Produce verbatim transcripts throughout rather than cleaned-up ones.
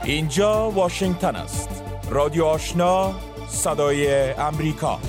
اینجا واشنگتن است. رادیو آشنا، صدای امریکا.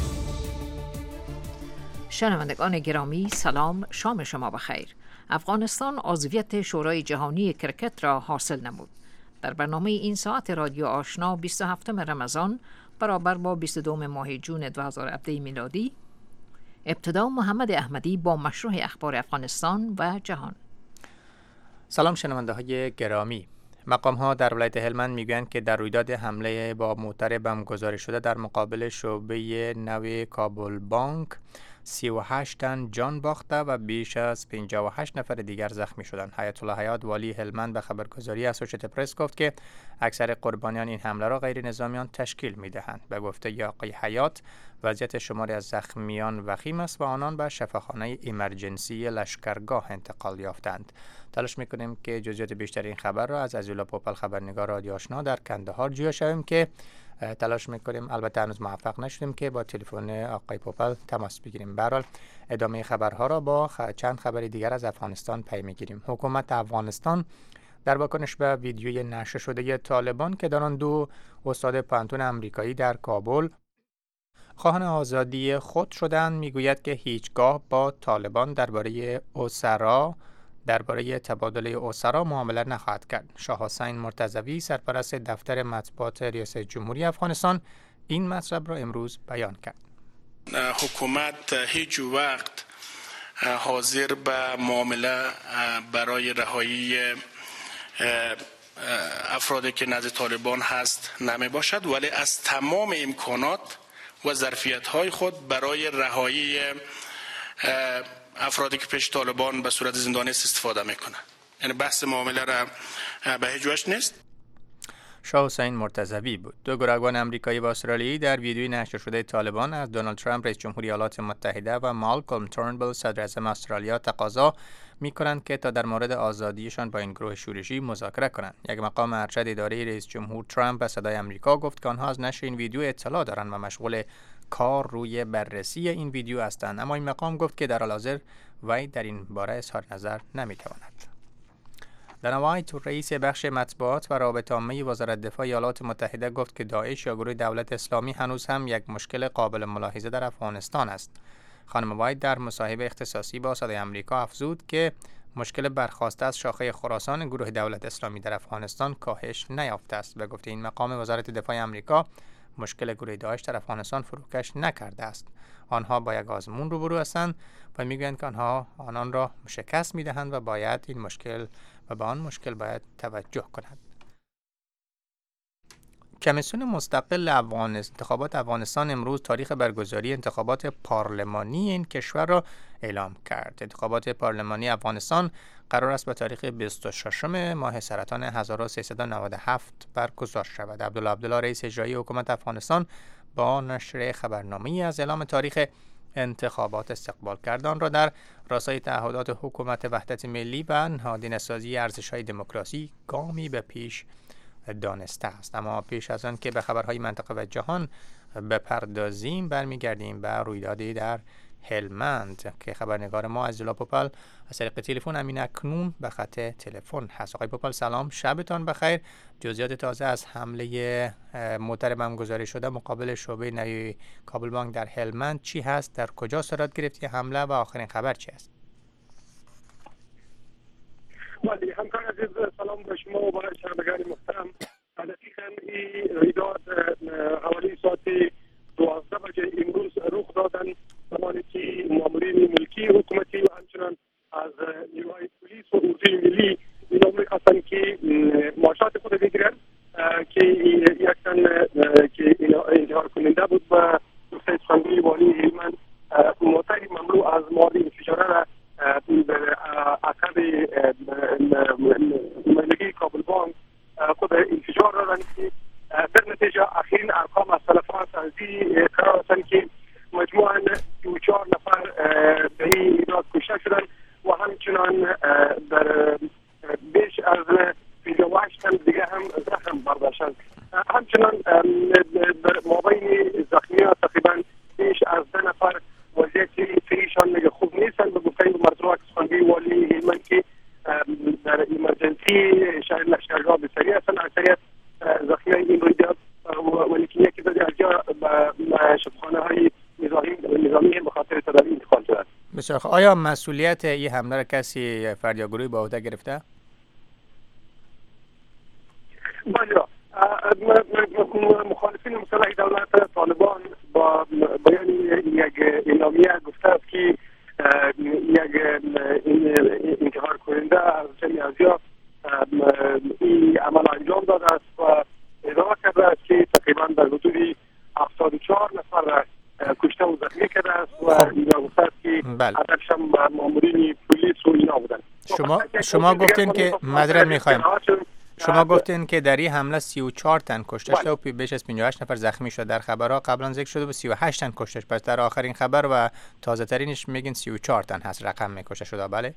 شنوندگان گرامی، سلام، شام شما بخیر. افغانستان عضویت شورای جهانی کرکت را حاصل نمود. در برنامه این ساعت رادیو آشنا بیست و هفتم رمضان برابر با بیست و دوم ماه جون دو هزار و هفده میلادی، ابتدا محمد احمدی با مشروع اخبار افغانستان و جهان. سلام شنونده های گرامی. مقام ها در ولایت هلمند میگویند که در رویداد حمله با موتر بم گذاری شده در مقابل شعبه نو کابل بانک سی و هشت تن جان باخته و بیش از پنجاه و هشت نفر دیگر زخمی شدند. حیات الله حیات والی هلمند به خبرگزاری اسوشیتد پرس گفت که اکثر قربانیان این حمله را غیر نظامیان تشکیل میدهند. به گفته آقای حیات، وضعیت شماری از زخمیان وخیم است و آنان به شفاخانه ایمرجنسی لشکرگاه انتقال یافتند. تلاش میکنیم که جزئیات بیشتر این خبر را از عزیزالله پوپل خبرنگار رادیو آشنا در کندهار جویا شویم که تلاش میکنیم، البته هنوز موفق نشدیم که با تلفن آقای پوپل تماس بگیریم. به هر حال ادامه خبرها را با خ... چند خبر دیگر از افغانستان پی میگیریم. حکومت افغانستان در واکنش به ویدیوی نشر شده طالبان که در آن دو استاد پانتون آمریکایی در کابل خواهان آزادی خود شدند میگوید که هیچگاه با طالبان درباره اسرا درباره تبادل اسرا معامله نخواهد کرد. شاه حسین مرتضوی سرپرست دفتر مطبوعات ریاست جمهوری افغانستان این مطلب را امروز بیان کرد. حکومت هیچ وقت حاضر به معامله برای رهایی افرادی که نزد طالبان هست نمی باشد، ولی از تمام امکانات و ظرفیت‌های خود برای رهایی افرادی که پیش طالبان به صورت زندانی استفاده میکنه. یعنی بحث معامله را به هیچ وجه نیست. شاه حسین مرتضوی بود. دو گروگان آمریکایی و استرالیایی در ویدیوی نشر شده طالبان از دونالد ترامپ رئیس جمهوری ایالات متحده و مالکولم تورنبل صدر اعظم استرالیا تقاضا میکنند که تا در مورد آزادیشان با این گروه شورشی مذاکره کنند. یک مقام ارشد اداره رئیس جمهور ترامپ به صدای آمریکا گفت که آنها از نشر این ویدیو اطلاع دارند و مشغول کار روی بررسی این ویدیو هستند، اما این مقام گفت که در حال حاضر وی در این باره اظهار نظر نمیتواند. دانا وایت، رئیس بخش مطبوعات و رابطه عامه وزارت دفاع ایالات متحده گفت که داعش یا گروه دولت اسلامی هنوز هم یک مشکل قابل ملاحظه در افغانستان است. خانم وایت در مصاحبه اختصاصی با صدای آمریکا افزود که مشکل برخاسته از شاخه خراسان گروه دولت اسلامی در افغانستان کاهش نیافته است. به گفته این مقام وزارت دفاع آمریکا، مشکل گروه داعش در افغانستان فروکش نکرده است. آنها با یک آزمون روبرو هستند و میگویند که آنها آنان را شکست میدهند و باید این مشکل و به آن مشکل باید توجه کنند. کمیسیون مستقل افغان انتخابات افغانستان امروز تاریخ برگزاری انتخابات پارلمانی این کشور را اعلام کرد. انتخابات پارلمانی افغانستان قرار است به تاریخ بیست و ششم ماه سرطان هزار و سیصد و نود و هفت برگزار شود. عبدالله عبدالله رئیس اجرایی حکومت افغانستان با نشر خبرنامه‌ای از اعلام تاریخ انتخابات استقبال کرد. آن را در راستای تعهدات حکومت وحدت ملی و نهادینه‌سازی ارزش‌های دموکراسی گامی به پیش دانسته است. اما پیش از آن که به خبرهای منطقه و جهان بپردازیم، برمیگردیم به رویدادی در هلمند که خبرنگار ما عزیزالله پوپل از طریق تلفن همین اکنون به خط تلفن هست. آقای پوپل سلام، شبتان بخیر. جزئیات تازه از حمله موتر بم گذاری شده مقابل شعبه نو کابل بانک در هلمند چی هست؟ در کجا صورت گرفت حمله و آخرین خبر چی است؟ ولی همکار عزیز، سلام به شما و به شنوندگان محترم. دقیقاً این رویداد حوالی ساعت دوازده بجه امروز رخ دادن، زمانی که مامورین ملکی حکومتی و همچنان از نیروهای پلیس و اردوی ملی اینا می‌خواستن که معاشات خود بگیرن که یک تن که اینا انتحار کننده بود و دکتر سخنگوی والی هلمند موتری مملو از مواد انفجاره را در عقب ملکی کابل بانک خود انفجار دادن که در نتیجه اخیرین ارقام از تلفات از این قرار هستند که مجموعاً سی و چهار نفر به این ایراد کشته شدن و همچنان در بیش از پنجاه و هشت تن دیگه هم زخم برداشتند. همچنان در مابین زخمیان تقریبا بیش از ده نفر وضعیت فیشان خوب نیستند. به گفته مرزوع سخنگوی والی هلمند که در ایمرجنسی شهر لشکرگاه بسری هستند، اکثریت این رویداد ولی که یکی دیگر از جا شبخانه های نظامی نظامی به خاطر تداوی انتقال شده. بسیار خوب. آیا مسئولیت این حمله را کسی فرد یا گروهی به عهده گرفته؟ بله، مخالفین مسلح دولت طالبان با بیان یک اعلامیه گفته است که یک انتحار کننده از جمعی ازیا این عمل انجام داده است و ادعا کرده است که تقریبا در حدود هفتاد و چهار نفر را کشته و زخمی کرده است و اینا گفته است که عددش هم مامورین پلیس و اینا بودند. شما شما گفتین که معذرت می‌خوایم. شما گفتین که در این حمله سی و چهار تن کشته شده و بیش از پنجاه و هشت نفر زخمی شده. در خبرها قبلا ذکر شده و سی و هشت تن کشته شده. پس در آخرین خبر و تازه ترینش میگین سی و چهار تن هست رقم میکشته شده. بله؟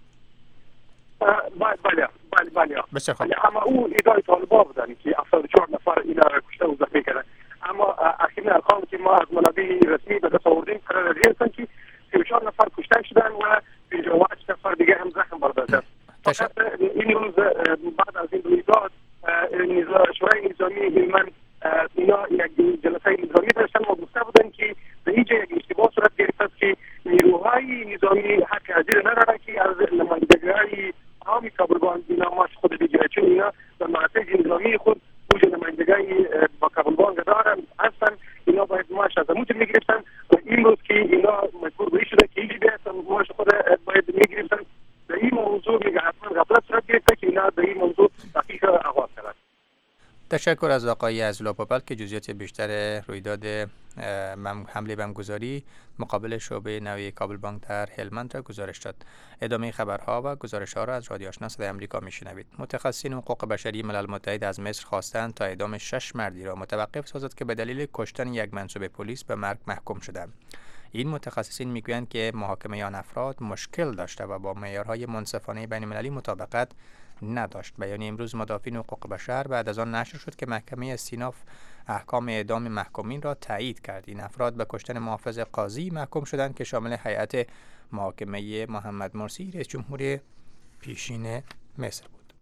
بله بله بله بله. بسیار خوب. اما اون ادعای طالبان بودن که هفتاد و چهار نفر اینا را کشته و زخمی کردن. اما اخیراً ارقام که ما از منابع رسمی به دست آوردیم قرار است که سی و چهار نفر کشته شدن و پنجاه و هشت نفر دیگه هم زخم برداشتن. فقط این روز بعد از این رویداد شورای نظامی هلمند اینا یک جلسه نظامی داشتن و گفته بودن که به اینجا یک اشتباه صورت گرفته است که نیروهای نظامی حق حاضر ندارن که از نمایندگی‌های عام کابلبان اینا ماش خود بگیرن، چون اینا در مناطق نظامی خود وجه نمایندگی با کابلبان دارن هستن. اینا باید ماش از اونجا میگرفتن و این روز که اینا مجبور به شده که اینجا بیاستن ماش خود باید میگرفتن. در این موضوع میگه حتما غفلت صورت گرفته که اینا در این موضوع دقیق آغاز کردن. تشکر از آقای عزیزالله پاپل که جزئیات بیشتر رویداد حمله بمبگذاری مقابل شعبه نوی کابل بانک در هلمند را گزارش داد. ادامه خبرها و گزارش‌ها را از رادیو آشنا صدای آمریکا میشنوید. متخصصین حقوق بشری ملل متحد از مصر خواستند تا اعدام شش مردی را متوقف سازد که به دلیل کشتن یک منصوب پلیس به مرگ محکوم شدند. این متخصصین میگویند که محاکمه آن افراد مشکل داشته و با معیارهای منصفانه بین‌المللی مطابقت نداشت. بیانیه امروز مدافعین حقوق بشر بعد از آن نشر شد که محکمه استیناف احکام اعدام محکومین را تایید کرد. این افراد به کشتن محافظ قاضی محکوم شدند که شامل هیئت محاکمه محمد مرسی رئیس جمهور پیشین مصر بود.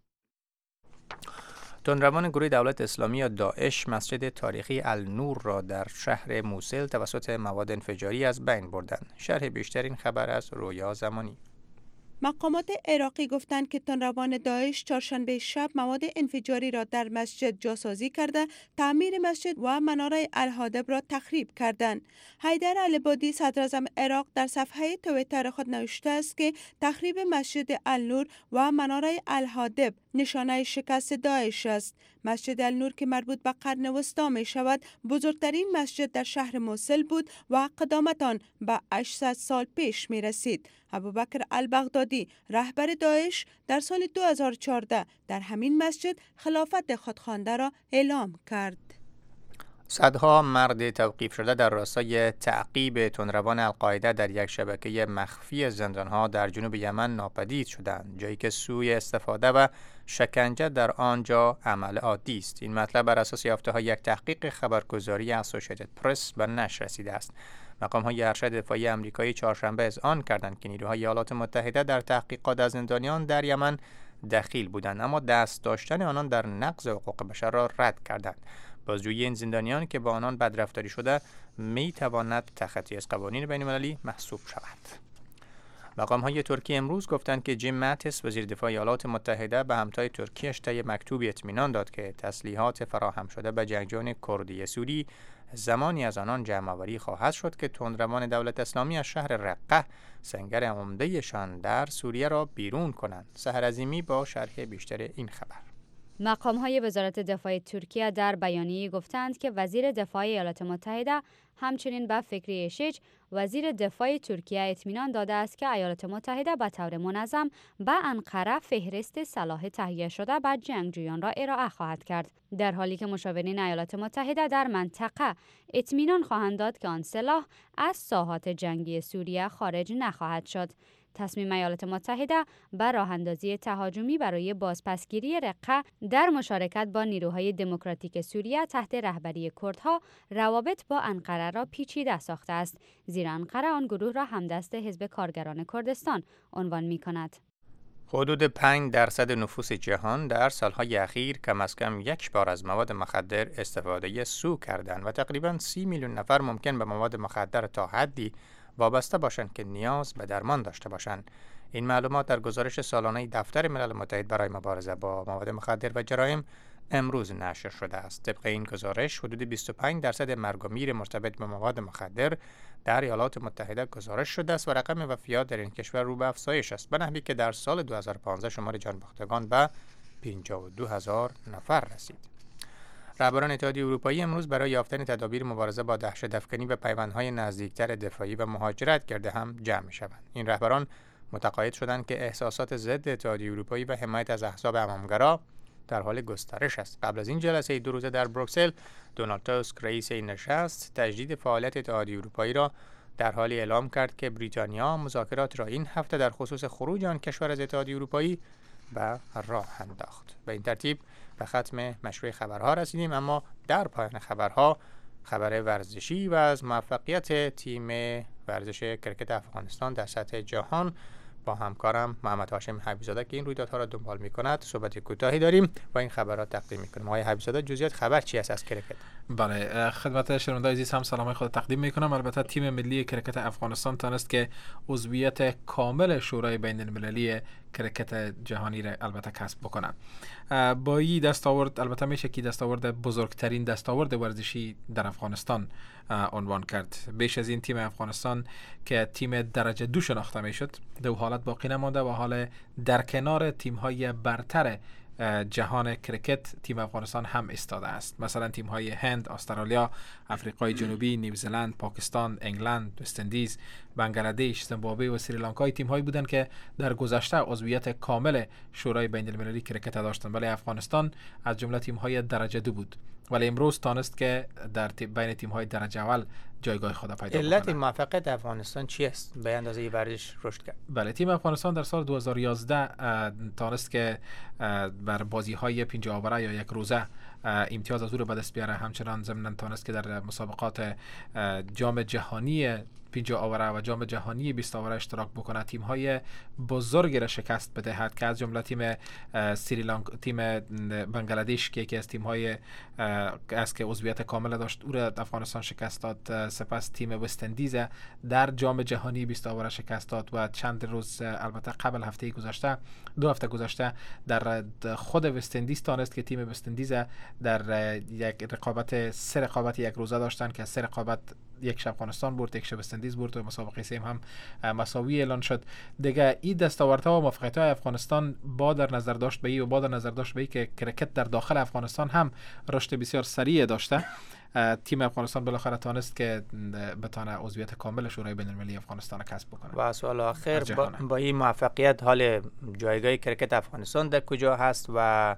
تندروان گروه دولت اسلامی یا داعش مسجد تاریخی النور را در شهر موصل توسط مواد انفجاری از بین بردند. شرح بیشتر این خبر از رویا زمانی. مقامات عراقی گفتند که تندروان داعش چهارشنبه شب مواد انفجاری را در مسجد جاسازی کرده، تعمیر مسجد و مناره الهادب را تخریب کردند. حیدر العبادی صدراعظم عراق در صفحه توییتر خود نوشته است که تخریب مسجد النور و مناره الهادب نشانه شکست داعش است. مسجد النور که مربوط به قرن وسطی می شود، بزرگترین مسجد در شهر موصل بود و قدامت آن به هشتصد سال پیش می رسید. ابوبکر البغدادی رهبر داعش در سال دو هزار و چهارده در همین مسجد خلافت خودخوانده را اعلام کرد. صدها مرد توقیف شده در راستای تعقیب تندروان القاعده در یک شبکه مخفی زندانها در جنوب یمن ناپدید شدند، جایی که سوء استفاده و شکنجه در آنجا عمل عادی است. این مطلب بر اساس یافته‌های یک تحقیق خبرگزاری اسوسییتد پرس به نشر رسیده است. مقام‌های ارشد دفاعی آمریکایی چهارشنبه اذعان کردند که نیروهای ایالات متحده در تحقیقات از زندانیان در یمن دخیل بودند، اما دست داشتن آنان در نقض حقوق بشر را رد کردند. بازجویی این زندانیان که با آنان بدرفتاری شده می تواند تخطی از قوانین بین‌المللی محسوب شود. مقام‌های ترکیه امروز گفتند که جیم ماتیس وزیر دفاع ایالات متحده به همتای ترکیش طی مکتوبی اطمینان داد که تسلیحات فراهم شده به جنگجویان کردی سوری زمانی از آنان جمع‌آوری خواهد شد که تندروان دولت اسلامی از شهر رقه سنگر عمده‌شان در سوریه را بیرون کنند. سحر عظیمی با شرح بیشتر این خبر. مقام‌های وزارت دفاع ترکیه در بیانیه‌ای گفتند که وزیر دفاع ایالات متحده همچنین به فکری اشیچ وزیر دفاع ترکیه اطمینان داده است که ایالات متحده به طور منظم به انقره فهرست سلاح تهیه شده به جنگجویان را ارائه خواهد کرد، در حالی که مشاورین ایالات متحده در منطقه اطمینان خواهند داد که آن سلاح از ساحات جنگی سوریه خارج نخواهد شد. تصمیم ایالات متحده بر راه‌اندازی تهاجمی برای بازپسگیری رقه در مشارکت با نیروهای دموکراتیک سوریه تحت رهبری کردها روابط با انقره را پیچیده ساخته است، زیرا انقره آن گروه را همدست حزب کارگران کردستان عنوان می‌کند. حدود پنج درصد نفوس جهان در سالهای اخیر کم از کم یک بار از مواد مخدر استفاده سو کردند و تقریباً سی میلیون نفر ممکن به مواد مخدر تا حدی وابسته باشند که نیاز به درمان داشته باشند. این معلومات در گزارش سالانه دفتر ملل متحد برای مبارزه با مواد مخدر و جرایم امروز نشر شده است. طبق این گزارش حدود بیست و پنج درصد مرگ و میر مرتبط به مواد مخدر در ایالات متحده گزارش شده است و رقم وفیات در این کشور رو به افزایش است، به نحوی که در سال دو هزار و پانزده شمار جانباختگان به پنجاه و دو هزار نفر رسید. رهبران اتحادیه اروپایی امروز برای یافتن تدابیر مبارزه با دهشت‌افکنی به پیوندهای نزدیکتر دفاعی و مهاجرت گرد هم جمع می‌شوند. این رهبران متقاعد شدند که احساسات ضد اتحادیه اروپایی و حمایت از احزاب امامگرا در حال گسترش است. قبل از این جلسه دو روزه در بروکسل، دونالد تاسک رئیس این نشست تجدید فعالیت اتحادیه اروپایی را در حالی اعلام کرد که بریتانیا مذاکرات را این هفته در خصوص خروج آن کشور از اتحادیه اروپایی به راه انداخت. به این ترتیب به ختم مشروع خبرها رسیدیم، اما در پایان خبرها خبر ورزشی و از موفقیت تیم ورزش کرکت افغانستان در سطح جهان با همکارم محمد هاشم حبیب‌زاده که این رویدادها را دنبال می‌کند صحبت کوتاهی داریم و این خبرات تقدیم می‌کنیم. آقای حبیب‌زاده، جزئیات خبر چی است از کرکت؟ بله، خدمت شنوندگان عزیز هم سلام خود تقدیم می‌کنم. البته تیم ملی کرکت افغانستان تانست که عضویت کامل شورای بین المللی کرکت جهانی را البته کسب بکنند. با این دستاورد البته میشه که دستاورد بزرگترین دستاورد ورزشی در افغانستان عنوان کرد. بیش از این تیم افغانستان که تیم درجه دو شناخته میشد دو حالت باقی نمانده و حال در کنار تیم‌های برتر جهان کرکت تیم افغانستان هم ایستاده است. مثلا تیم‌های هند، استرالیا، آفریقای جنوبی، نیوزلند، پاکستان، انگلند، وست اندیز، بنگلادش، زیمبابوه و سریلانکا تیم‌هایی بودند که در گذشته عضویت کامل شورای بین‌المللی کرکت داشتند، ولی افغانستان از جمله تیم‌های درجه دو بود. ولی امروز تانست که در بین تیم‌های درجه اول جایگاه خود پیدا کنه. علت موفقیت افغانستان چی است؟ به اندازه ورزش رشد کرد. بله، تیم افغانستان در سال دو هزار و یازده تانست که بر بازی‌های پنج آوره یا یک روزه امتیاز از او را به دست بیاره. همچنان ضمن تانست که در مسابقات جام جهانی پنج آوره و جام جهانی بیست آوره اشتراک بکنه. تیم‌های بزرگی را شکست بدهد که از جمله تیم سریلانکا، تیم بنگلادش که یکی از تیم‌های است که عضویت کامل داشت او را افغانستان شکست داد. سپس تیم وست اندیز در جام جهانی بیست آوره شکست داد و چند روز البته قبل هفته گذشته دو هفته گذشته در خود وست اندیز تانست که تیم وست اندیز در یک رقابت سه رقابت یک روزه داشتن که سه رقابت یک شب افغانستان برد، یک شب وست اندیز برد و مسابقه سیم هم مساوی اعلان شد. دیگه این دستاوردها و موفقیت‌های افغانستان با در نظر داشت به ای و با در نظر داشت به ای که کرکت در داخل افغانستان هم رشد بسیار سریع داشته، تیم افغانستان بالاخره تانست که بتونه عضویت کامل شورای بین‌المللی افغانستان کسب بکنه. و سوال آخر با, با این موفقیت حال جایگاه کرکت افغانستان در کجا هست و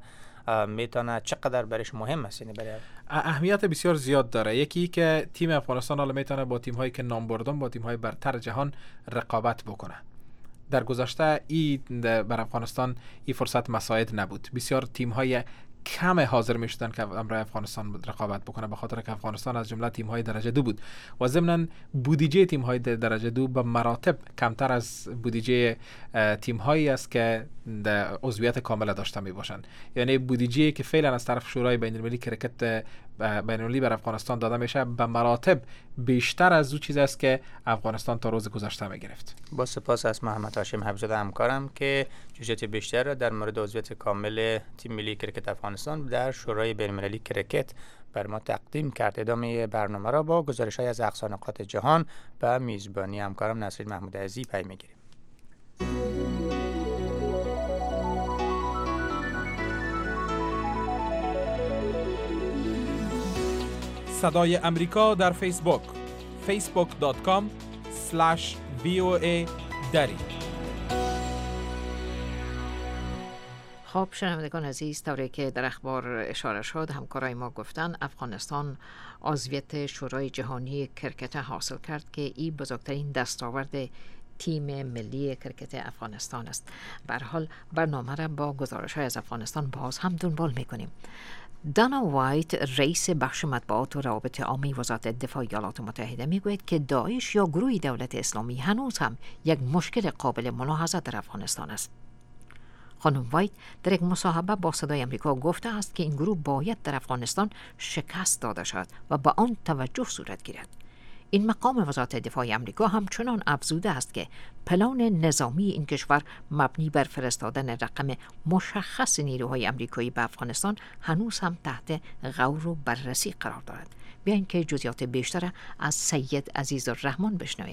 میتونه چقدر برش مهم است؟ یعنی برای اهمیت بسیار زیاد داره. یکی که تیم افغانستان حالا میتونه با تیم هایی که نام بردن با تیم های برتر جهان رقابت بکنه. در گذشته این بر افغانستان این فرصت مساعد نبود. بسیار تیم های کم حاضر می شدن که امروز افغانستان رقابت بکنه به خاطر که افغانستان از جمله تیم های درجه دو بود و ضمن بودجه تیم های درجه دو به مراتب کمتر از بودجه تیم هایی است که عضویت کامل داشته می باشند. یعنی بودجه که فعلا از طرف شورای بین المللی کرکت بین المللی بر افغانستان داده میشه به مراتب بیشتر از اون چیز است که افغانستان تا روز گذشته می گرفت. با سپاس از محمد هاشم حبیب‌زاده همکارم که جزئیات بیشتر را در مورد عضویت کامل تیم ملی کرکت افغانستان در شورای بین المللی کرکت بر ما تقدیم کرد. ادامه برنامه را با گزارش‌های از اقصا نقاط جهان و میزبانی همکارم نصیر محمود عزیزی پی می‌گیریم. صدای امریکا در فیسبوک فیسبوک دات کام اسلش وی او ای دری. خب شنوندگان عزیز، طوری که در اخبار اشاره شد همکارای ما گفتن افغانستان عضویت شورای جهانی کرکت حاصل کرد که این بزرگترین دستاورد تیم ملی کرکت افغانستان است. به هر حال برنامه را با گزارش‌های از افغانستان باز هم دنبال می‌کنیم. دانا وایت رئیس بخش مطبوعات و روابط عامه وزارت دفاع ایالات متحده میگوید که داعش یا گروه دولت اسلامی هنوز هم یک مشکل قابل ملاحظه در افغانستان است. خانم وایت در یک مصاحبه با صدای آمریکا گفته است که این گروه باید در افغانستان شکست داده شود و به آن توجه صورت گیرد. این مقام وزارت دفاع آمریکا همچنان افزوده است که پلان نظامی این کشور مبنی بر فرستادن رقم مشخص نیروهای آمریکایی به افغانستان هنوز هم تحت غور و بررسی قرار دارد. بیاین که جزئیات بیشتر از سید عزیزالرحمن بشنویم.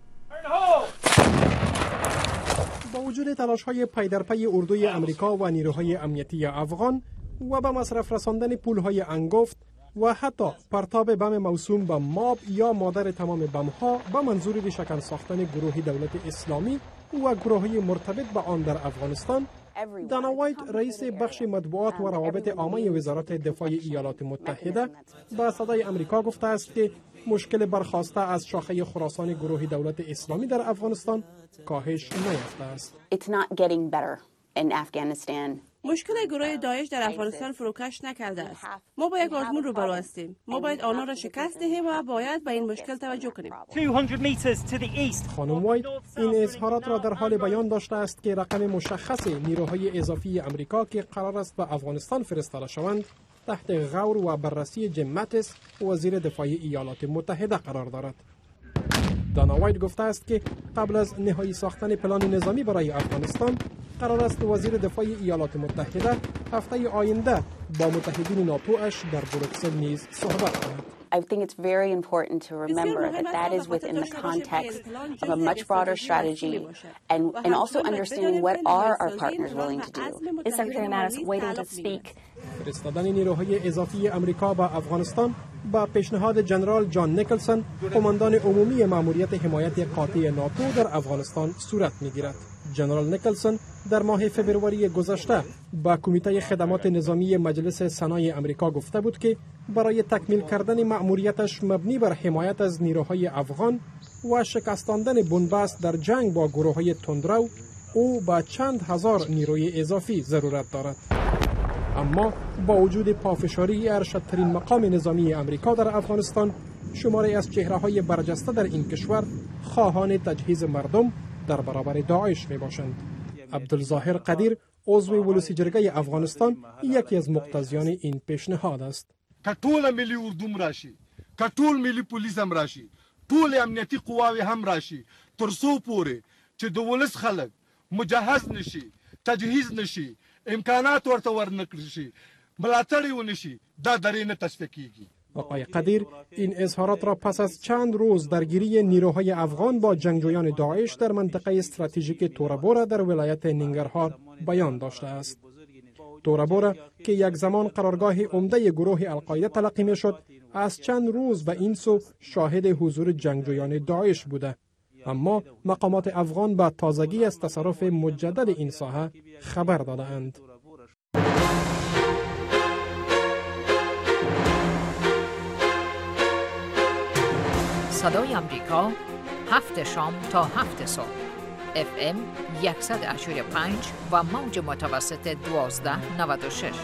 با وجود تلاش‌های پی در پی اردوی آمریکا و نیروهای امنیتی افغان و به مصرف رساندن پول‌های انگفت و حتی پرتاب بم موسوم به ماب یا مادر تمام بم‌ها به منظور ریشه‌کن ساختن گروه دولت اسلامی و گروه‌های مرتبط به آن در افغانستان، دانا وایت رئیس بخش مطبوعات و روابط عامه وزارت دفاع ایالات متحده به صدای آمریکا گفته است که مشکل برخاسته از شاخه خراسان گروه دولت اسلامی در افغانستان کاهش نیافته است. مشکل گروه داعش در افغانستان فروکش نکرده است. ما با یک آزمون روبرو هستیم. ما باید آنها را شکست دهیم و باید به این مشکل توجه کنیم. خانم وایت این اظهارات را در حال بیان داشته است که رقم مشخص نیروهای اضافی آمریکا که قرار است به افغانستان فرستاده شوند تحت غور و بررسی جیم ماتیس وزیر دفاع ایالات متحده قرار دارد. دانا وایت گفته است که قبل از نهایی ساختن پلان نظامی برای افغانستان قرار است وزیر دفاع ایالات متحده هفته آینده با متحدین ناتو اش در بروکسل نیز صحبت کند. I think it's very important to remember that that is within the context of a much broader strategy and, and also understanding what are our partners willing to do. Is Secretary Mattis waiting to speak? فرستادن نیروهای اضافی آمریکا به افغانستان با پیشنهاد جنرال جان نیکلسون قماندان عمومی مأموریت حمایت قاطع ناتو در افغانستان صورت می‌گیرد. جنرال نیکلسون در ماه فوریه گذشته با کمیته خدمات نظامی مجلس سنای آمریکا گفته بود که برای تکمیل کردن مأموریتش مبنی بر حمایت از نیروهای افغان و شکستاندن بنبست در جنگ با گروه‌های تندرو او با چند هزار نیروی اضافی ضرورت دارد. اما با وجود پافشاری ارشدترین مقام نظامی آمریکا در افغانستان، شماری از چهره‌های برجسته در این کشور خواهان تجهیز مردم در برابر داعش می باشند. عبدالظاهر قدیر عضو ولسی جرگه افغانستان یکی از مقتضیان این پیشنهاد است. که ټول ملی اردوم راشي، که ټول ملی پولیس هم راشي، ټول امنیتی قواوی هم راشي، تر څو پورې چې د ولس خلک مجهز نشي، تجهیز نشي، امکانات ورته ورنکړل شي، ملاتړ ونشي، دا درې نه تصفیه کیږي. آقای قدیر این اظهارات را پس از چند روز درگیری نیروهای افغان با جنگجویان داعش در منطقه استراتژیک تورابورا در ولایت ننگرهار بیان داشته است. تورابورا که یک زمان قرارگاه عمده گروه القاعده تلقی می شد، از چند روز به این سو شاهد حضور جنگجویان داعش بوده. اما مقامات افغان با تازگی از تصرف مجدد این ساحه خبر داده اند. صدای آمریکا هفت شام تا هفت صبح اف ام صد و هشتاد و پنج و موج متوسط دوازده نود و شش.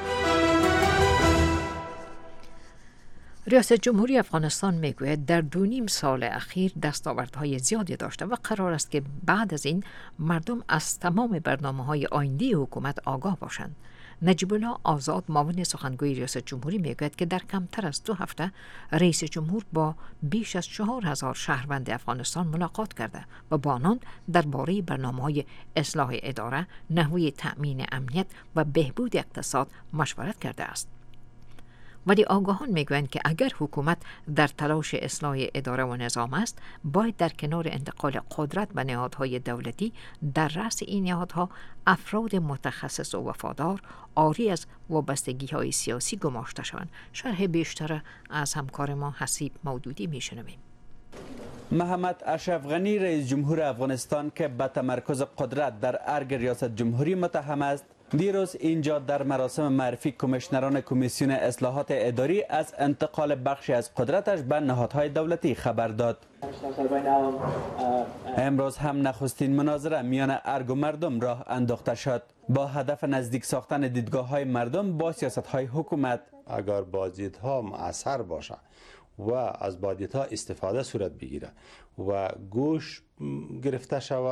ریاست جمهوری افغانستان میگوید در دو نیم سال اخیر دستاوردهای زیادی داشته و قرار است که بعد از این مردم از تمام برنامه‌های آینده حکومت آگاه باشند. نجیب الله آزاد معاون سخنگوی ریاست جمهوری میگوید که در کمتر از دو هفته رئیس جمهور با بیش از چهار هزار شهروند افغانستان ملاقات کرده و با آنان درباره برنامه‌های اصلاح اداره، نحوه تأمین امنیت و بهبود اقتصاد مشورت کرده است. ولی آگاهان میگویند که اگر حکومت در تلاش اصلاح اداره و نظام است، باید در کنار انتقال قدرت به نهادهای دولتی در رأس این نهادها افراد متخصص و وفادار عاری از وابستگی‌های سیاسی گماشته شوند. شرح بیشتر از همکار ما حسیب مودودی میشنویم. محمد اشرف غنی رئیس جمهور افغانستان که به تمرکز قدرت در ارگ ریاست جمهوری متهم است، دیروز اینجا در مراسم معرفی کمیشنران کمیسیون اصلاحات اداری از انتقال بخشی از قدرتش به نهادهای دولتی خبر داد. امروز هم نخستین مناظره میان ارگ و مردم راه انداخته شد با هدف نزدیک ساختن دیدگاه‌های مردم با سیاست‌های حکومت. اگر بازدیدها مؤثر باشه و از بازدیدها استفاده صورت بگیره و گوش گرفته شوه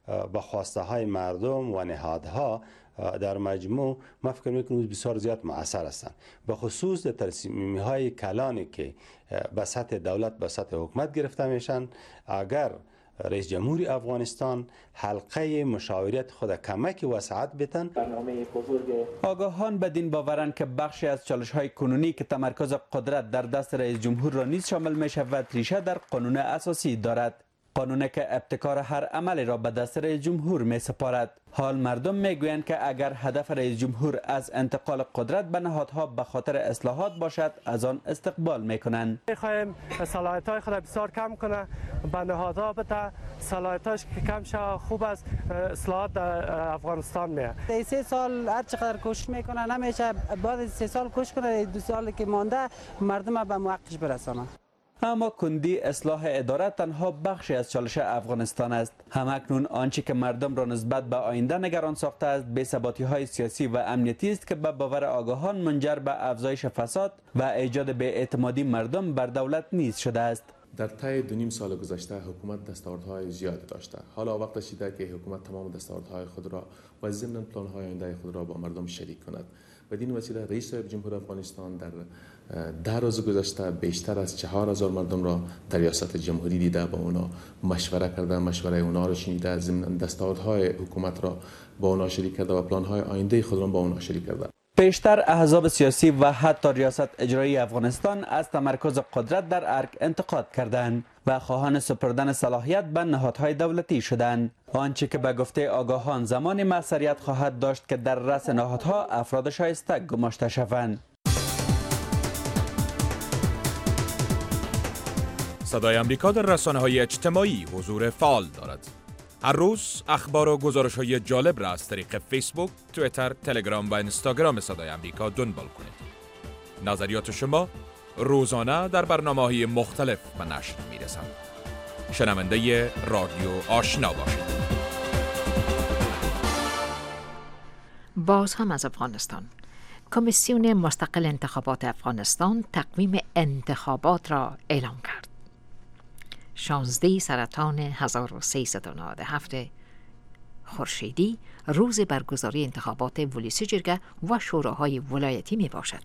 به خواسته های مردم و نهادها در مجموع ما فکر میکنم بسیار زیاد مؤثر هستند، به خصوص در تصمیمی های کلانی که به سطح دولت به سطح حکومت گرفته میشن. اگر رئیس جمهوری افغانستان حلقه مشاورت خود کمک وسعت بدن. آگاهان بدین باورند که بخشی از چالش های کنونی که تمرکز قدرت در دست رئیس جمهور را نیز شامل می شود ریشه در قانون اساسی دارد، قانونی که ابتکار هر عملی را به دست رئیس جمهور می سپارد. حال مردم می گویند که اگر هدف رئیس جمهور از انتقال قدرت به نهادها به خاطر اصلاحات باشد از آن استقبال می کنند. می‌خوایم صلاحیت های خود بسیار کم کنه، به نهادها بده صلاحیتاش که کم شود، خوب است اصلاحات در افغانستان میه. سه سال هر چقدر کوشش میکنه نمیشه، بعد سه سال کوشش کنه دو سالی که مانده مردم به موقعش برسانه. اما کندی اصلاح اداره تنها بخشی از چالش افغانستان است. همکنون آنچه که مردم را نسبت به آینده نگران ساخته است بی‌ثباتی های سیاسی و امنیتی است که به باور آگاهان منجر به افزایش فساد و ایجاد بی‌اعتمادی مردم بر دولت نیز شده است. در طی دو نیم سال گذشته حکومت دستاوردهای زیادی داشته. حالا وقت رسیده که حکومت تمام دستاوردهای خود را و ضمن پلان‌های آینده خود را با مردم شریک کند. بدین وسیله رئیس جمهور افغانستان در ده روز گذشته بیشتر از چهار هزار مردم را در ریاست جمهوری دیده، با اونا مشوره کرده، مشوره اونا را شنیده، ضمن دستاوردهای حکومت را با اونا شریک کرده و پلان‌های آینده خود را با اونا شریک کرده. پیشتر احزاب سیاسی و حتی ریاست اجرایی افغانستان از تمرکز قدرت در ارگ انتقاد کردند و خواهان سپردن صلاحیت به نهادهای دولتی شدند. آنچه که به گفته آگاهان زمان موثریت خواهد داشت که در رأس نهادها افراد شایسته گماشته شوند. صدای امریکا در رسانه‌های اجتماعی حضور فعال دارد. هر روز اخبار و گزارش‌های جالب را از طریق فیسبوک، توییتر، تلگرام و اینستاگرام صدای امریکا دنبال کنید. نظریات شما روزانه در برنامه‌های مختلف به نشر می‌رسند. شنونده رادیو آشنا باشید. باز هم از افغانستان. کمیسیون مستقل انتخابات افغانستان تقویم انتخابات را اعلام کرد. شانزده سرطان هزار و سیصد و نود و هفت خورشیدی روز برگزاری انتخابات ولسی جرگه و شوراهای ولایتی می باشد.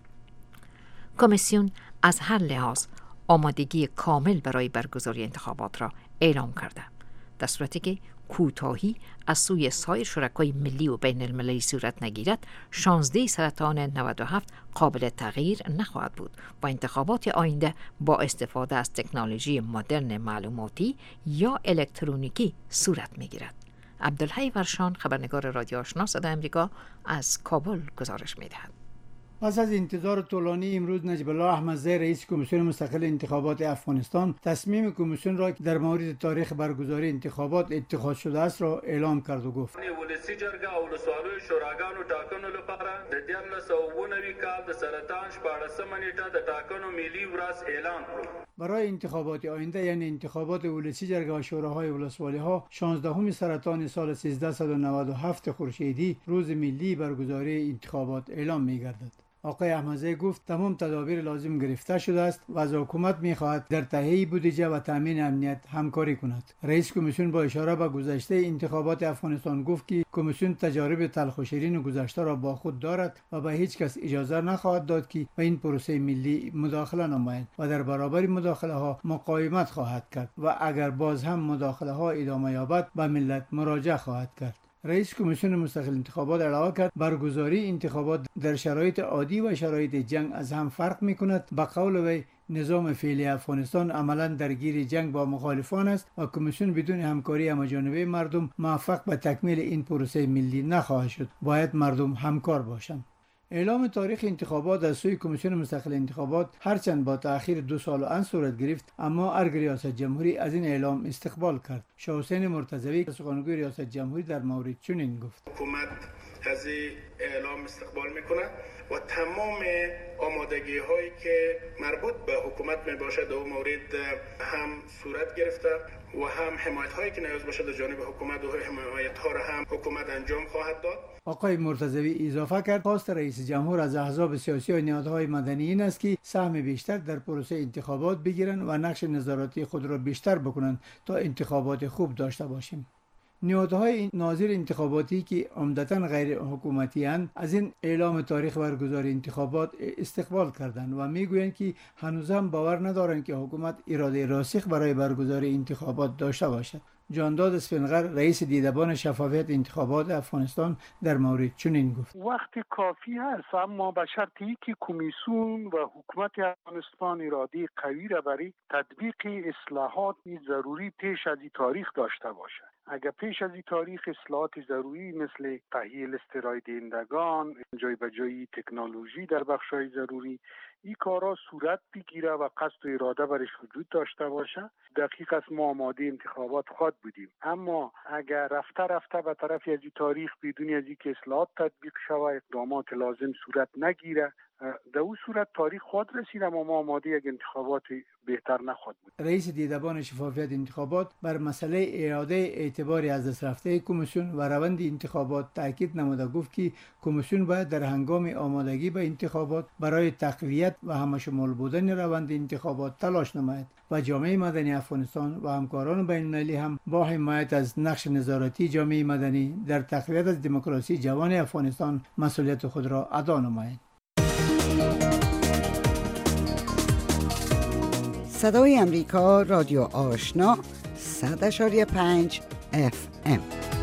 کمیسیون از هر لحاظ آمادگی کامل برای برگزاری انتخابات را اعلام کرده، در صورتی که کوتاهی از سوی سایر شرکای ملی و بین المللی صورت نگیرد. شانزده سرطان نود و هفت قابل تغییر نخواهد بود و انتخابات آینده با استفاده از تکنولوژی مدرن معلوماتی یا الکترونیکی صورت میگیرد. عبدالحی ورشان، خبرنگار رادیو آشنا صدای امریکا، از کابل گزارش میدهد. پس از انتظار طولانی امروز نجیب الله احمدزی رئیس کمیسیون مستقل انتخابات افغانستان تصمیم کمیسیون را که در مورد تاریخ برگزاری انتخابات اتخاذ شده است را اعلام کرد و گفت ولسی جرګه او ولسوالیو شوراګانو ټاکنو لپاره د دیارلس سوه اوه نوي کال د سرطان شپاړسمه نیټه د ټاکنو ملي ورځ اعلان کړو. برای انتخابات آینده یعنی انتخابات ولسی جرگه و شوراهای ولسوالی ها شانزدهم سرطان سال سیزده و نود و هفت خورشیدی روز ملی برگزاری انتخابات اعلام می گردد. آقای احمدزی گفت تمام تدابیر لازم گرفته شده است و از حکومت می‌خواهد در تهیه بودجه و تامین امنیت همکاری کند. رئیس کمیسیون با اشاره به گذشته انتخابات افغانستان گفت که کمیسیون تجارب تلخ و شیرین گذشته را با خود دارد و به هیچ کس اجازه نخواهد داد که به این پروسه ملی مداخله نمایند و در برابر مداخله ها مقاومت خواهد کرد و اگر باز هم مداخله ها ادامه یابد به ملت مراجعه خواهد کرد. رئیس کمیسیون مستقل انتخابات علاوه کرد برگزاری انتخابات در شرایط عادی و شرایط جنگ از هم فرق می کند. به قول وی نظام فعلی افغانستان عملا درگیر جنگ با مخالفان است و کمیسیون بدون همکاری همه‌جانبه مردم موفق به تکمیل این پروسه ملی نخواهد شد. باید مردم همکار باشند. اعلام تاریخ انتخابات از سوی کمیسیون مستقل انتخابات هرچند با تأخیر دو سال و ان صورت گرفت، اما ارگ ریاست جمهوری از این اعلام استقبال کرد. شاه حسین مرتضوی سخنگوی ریاست جمهوری در مورد چنین گفت: حکومت از اعلام استقبال میکنه و تمام آمادگی هایی که مربوط به حکومت می باشد در اون مورد هم صورت گرفته و هم حمایت هایی که نیاز باشد از جانب حکومت و حمایت ها را هم حکومت انجام خواهد داد. آقای مرتضوی اضافه کرد خواست رئیس جمهور از احزاب سیاسی و نهادهای مدنی این است که سهم بیشتر در پروسه انتخابات بگیرند و نقش نظارتی خود را بیشتر بکنند تا انتخابات خوب داشته باشیم. نهادهای ناظر انتخاباتی که عمدتاً غیر حکومتی اند از این اعلام تاریخ برگزاری انتخابات استقبال کردند و میگویند که هنوز هم باور ندارند که حکومت اراده راسخ برای برگزاری انتخابات داشته باشد. جانداد اسفنقر رئیس دیدبان شفافیت انتخابات افغانستان در مورد چنین گفت: وقت کافی هست، اما به شرطی که کمیسیون و حکومت افغانستان اراده قوی را برای تطبیق اصلاحات ضروری پیش از این تاریخ داشته باشد. اگر پیش از این تاریخ اصلاحات ضروری مثل تأهیل استرای دهندگان، جای به جای تکنولوژی در بخش‌های ضروری، این کارا صورت بگیره و قصد و اراده برش وجود داشته باشه، دقیق است ما آماده انتخابات خواهد بودیم. اما اگر رفته رفته به طرف از این تاریخ بدون از اینکه اصلاحات تطبیق شود، اقدامات لازم صورت نگیره، در اون صورت تاریخ خود رسید اما ما آماده یک انتخابات بهتر نخواهد بود. رئیس دیدبان شفافیت انتخابات بر مسئله اعاده اعتبار از دست رفته کمیسیون و روند انتخابات تاکید نموده گفت که کمیسیون باید در هنگام آمادگی به انتخابات برای تقویت و همشمول بودن روند انتخابات تلاش نماید و جامعه مدنی افغانستان و همکاران بین المللی هم با حمایت از نقش نظارتی جامعه مدنی در تقویت از دموکراسی جوان افغانستان مسئولیت خود را ادا نمایند. صدای امریکا، رادیو آشنا، صد اشاری پنج اف ام.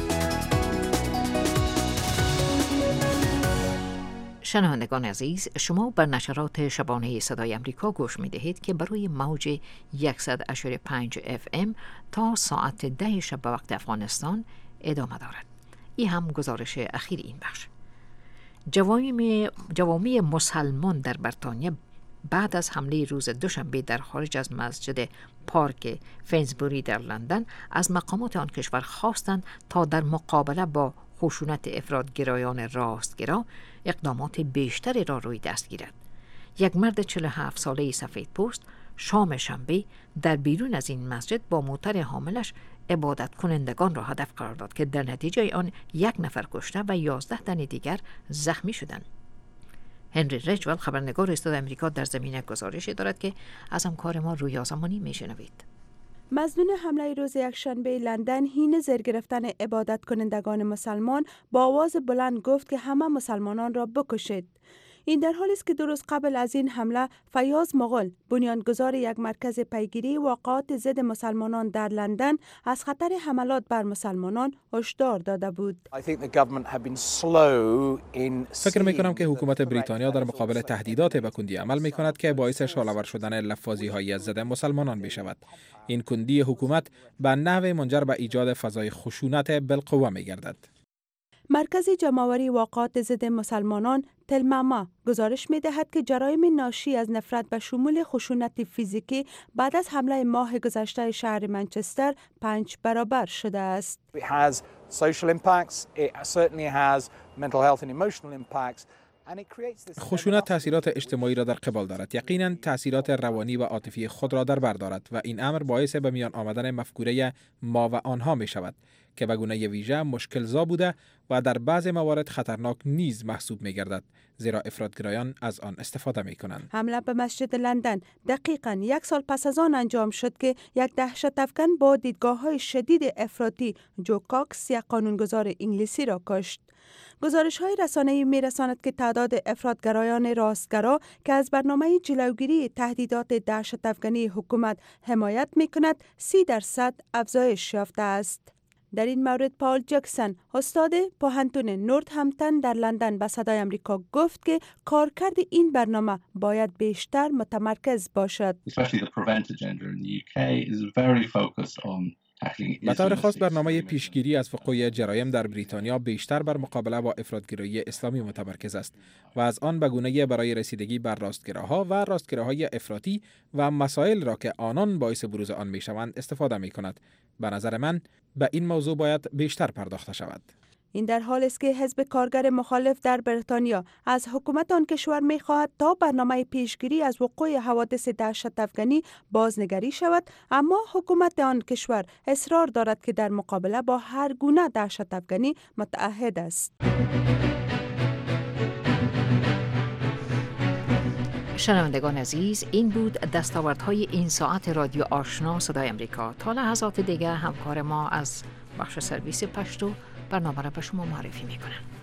شنوندگان عزیز، شما بر نشرات شبانه صدای امریکا گوش می دهید که بروی موج صد اشاری پنج اف ام تا ساعت ده شب به وقت افغانستان ادامه دارد. این هم گزارش اخیر این بخش. جوامع جوامع مسلمان در بریتانیا بعد از حمله روز دوشنبه در خارج از مسجد پارک فینزبوری در لندن از مقامات آن کشور خواستند تا در مقابله با خشونت افراطگرایان راستگرا اقدامات بیشتری را روی دست گیرد. یک مرد چهل و هفت ساله سفید پوست شام شنبه در بیرون از این مسجد با موتر حاملش عبادت کنندگان را هدف قرار داد که در نتیجه آن یک نفر کشته و یازده تن دیگر زخمی شدند. هنری رجول خبرنگار استاد امریکا در زمینه گزارشی دارد که از همکار ما رویا زمانی میشنوید. مظنون حمله روز یکشنبه لندن حین زیر گرفتن عبادت کنندگان مسلمان با آواز بلند گفت که همه مسلمانان را بکشید. این در حالی است که دو روز قبل از این حمله فیاض مغل، بنیانگذار یک مرکز پیگیری واقعات ضد مسلمانان در لندن، از خطر حملات بر مسلمانان هشدار داده بود. فکر می کنم که حکومت بریتانیا در مقابل تهدیدات به کندی عمل می کند که باعث شعله‌ور شدن لفاظی های ضد مسلمانان می شود. این کندی حکومت به نحو منجر به ایجاد فضای خشونت بالقوه می گردد. مرکز جمع‌آوری واقعات ضد مسلمانان تلماما گزارش می دهد که جرایم ناشی از نفرت به شمول خشونت فیزیکی بعد از حمله ماه گذشته شهر منچستر پنج برابر شده است. خشونت تاثیرات اجتماعی را در قبال دارد. یقیناً تاثیرات روانی و عاطفی خود را در بر دارد و این امر باعث به میان آمدن مفکوره ما و آنها می شود که به گونه ویژه مشکل‌زا بوده و در بعض موارد خطرناک نیز محسوب می گردد، زیرا افراطگرایان از آن استفاده می کنند. حمله به مسجد لندن دقیقاً یک سال پس از آن انجام شد که یک دهشت افکن با دیدگاه‌های شدید افراطی جو کاکس، یک قانونگذار انگلیسی را کشت. گزارش های رسانه‌ای می رساند که تعداد افراطگرایان راستگرا که از برنامه جلوگیری تهدیدات دهشت افکنی حکومت حمایت می کند سی درصد افزایش یافته است. در این مورد پال جکسون، استاد پوهنتون نورتهمپتون در لندن، به صدای امریکا گفت که کارکرد این برنامه باید بیشتر متمرکز باشد. به طور خاص برنامه پیشگیری از وقوع جرایم در بریتانیا بیشتر بر مقابله با افراطگرایی اسلامی متمرکز است و از آن به گونه‌ای برای رسیدگی بر راستگراها و راستگراهای افراطی و مسائل را که آنان باعث بروز آن میشوند استفاده می کند. به نظر من به این موضوع باید بیشتر پرداخته شود. این در حال است که حزب کارگر مخالف در بریتانیا از حکومت آن کشور می خواهد تا برنامه پیشگیری از وقوع حوادث دهشت افکنی بازنگری شود، اما حکومت آن کشور اصرار دارد که در مقابله با هر گونه دهشت افکنی متعهد است. شنوندگان عزیز، این بود دستاوردهای این ساعت رادیو آشنا صدای امریکا. تا لحظات دیگر همکار ما از بخش سرویس پشتو برنامه را به شما معرفی میکنند.